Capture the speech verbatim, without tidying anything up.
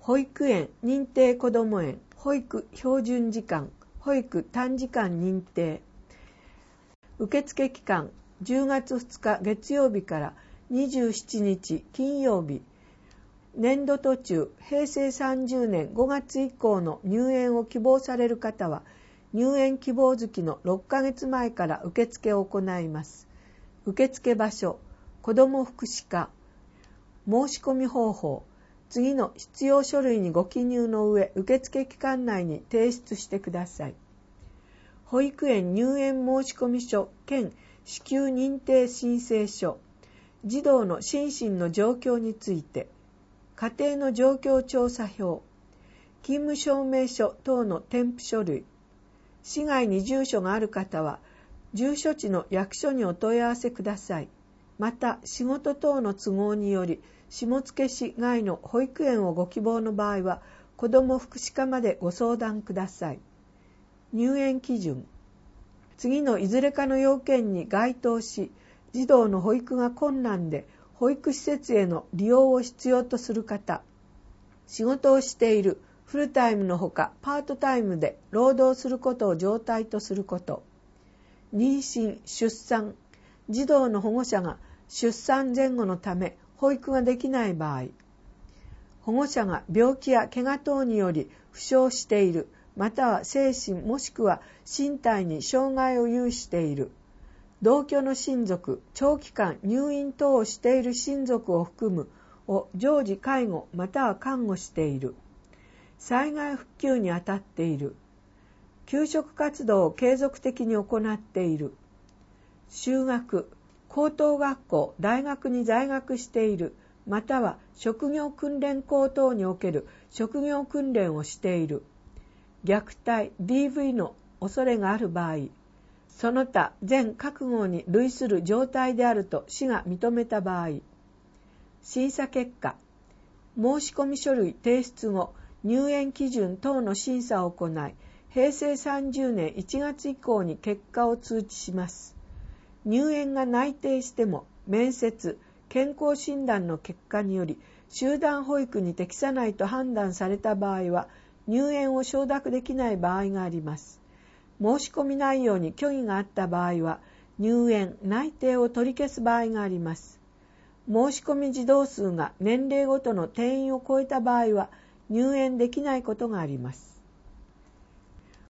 保育園認定こども園、保育標準時間、保育短時間認定。受付期間じゅうがつふつか月曜日からにじゅうしちにち金曜日。年度途中、へいせいさんじゅうねんごがつ以降の入園を希望される方は、入園希望月のろっかげつまえから受付を行います。受付場所、子ども福祉課。申し込み方法、次の必要書類にご記入の上、受付期間内に提出してください。保育園入園申込書兼支給認定申請書、児童の心身の状況について、家庭の状況調査票、勤務証明書等の添付書類、市外に住所がある方は、住所地の役所にお問い合わせください。また、仕事等の都合により、下野市外の保育園をご希望の場合は、子ども福祉課までご相談ください。入園基準。次のいずれかの要件に該当し、児童の保育が困難で、保育施設への利用を必要とする方、仕事をしている、フルタイムのほかパートタイムで労働することを常態とすること、妊娠・出産、児童の保護者が出産前後のため保育ができない場合、保護者が病気や怪我等により負傷している、または精神もしくは身体に障害を有している、同居の親族、長期間入院等をしている親族を含むを常時介護または看護している、災害復旧にあたっている、給食活動を継続的に行っている、就学、高等学校、大学に在学している、または職業訓練校等における職業訓練をしている、虐待、ディーブイ の恐れがある場合、その他全各号に類する状態であると市が認めた場合、審査結果、申込書類提出後、入園基準等の審査を行い、へいせいさんじゅうねんいちがつ以降に結果を通知します。入園が内定しても、面接、健康診断の結果により、集団保育に適さないと判断された場合は、入園を承諾できない場合があります。申し込み内容に虚偽があった場合は、入園、内定を取り消す場合があります。申し込み児童数が年齢ごとの定員を超えた場合は、入園できないことがあります。